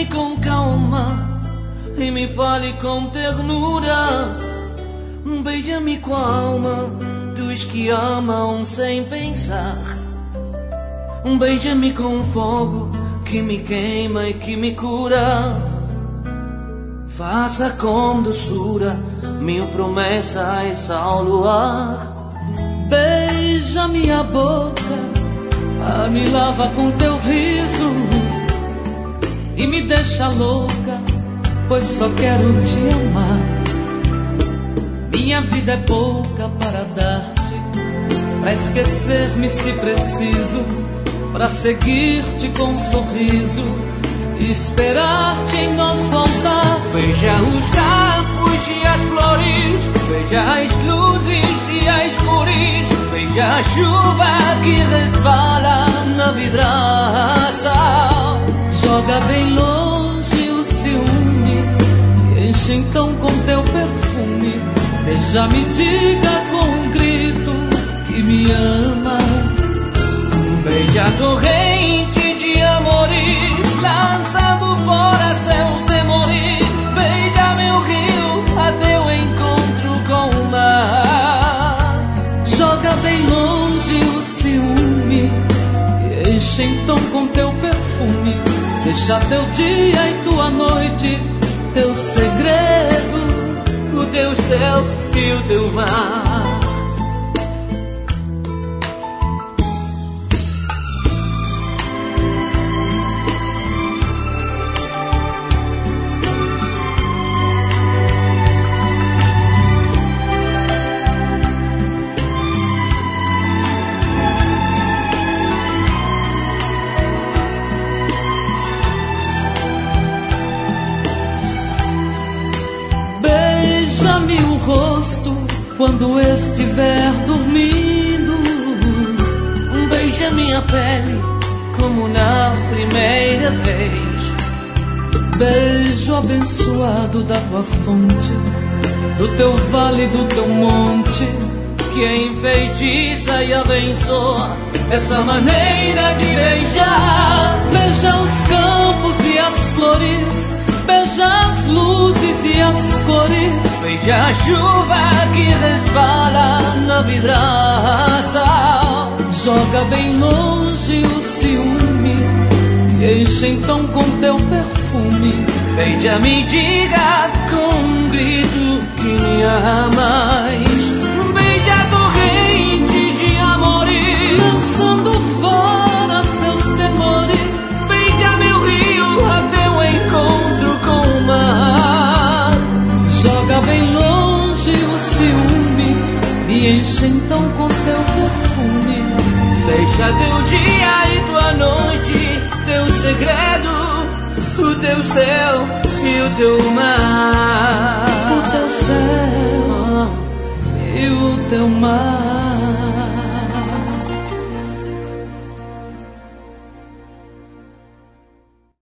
Beija-me com calma e me fale com ternura. Beija-me com a alma dos que amam sem pensar. Beija-me com fogo que me queima e que me cura. Faça com doçura minha promessa ao luar. Beija minha boca, me lava com teu riso e me deixa louca, pois só quero te amar. Minha vida é pouca para dar-te, pra esquecer-me se preciso, pra seguir-te com um sorriso e esperar-te em nosso altar. Beija os campos e as flores, beija as luzes e as cores, beija a chuva que resbala na vidraça. Joga bem longe o ciúme e enche então com teu perfume. Beija-me, diga com um grito que me amas. Beija a torrente de amores, lançando fora seus temores. Beija meu rio a teu encontro com o mar. Joga bem longe o ciúme e enche então com teu perfume. Deixa teu dia e tua noite, teu segredo, o teu céu e o teu mar. Beija-me o rosto quando estiver dormindo. Beija minha pele como na primeira vez. Beijo abençoado da tua fonte, do teu vale, do teu monte, que enfeitiça e abençoa essa maneira de beijar. Beija os campos e as flores, beija as luzes e as cores, beija a chuva que resbala na vidraça. Joga bem longe o ciúme e enche então com teu perfume. Beija-me, diga com um grito que me amas. Beija a torrente de amores, lançando fora seus temores. Beija meu rio a teu encontro com o mar. Joga bem longe o ciúme e enche então com teu perfume. Deixa teu dia e tua noite, teu segredo, o teu céu e o teu mar. O teu céu e o teu mar.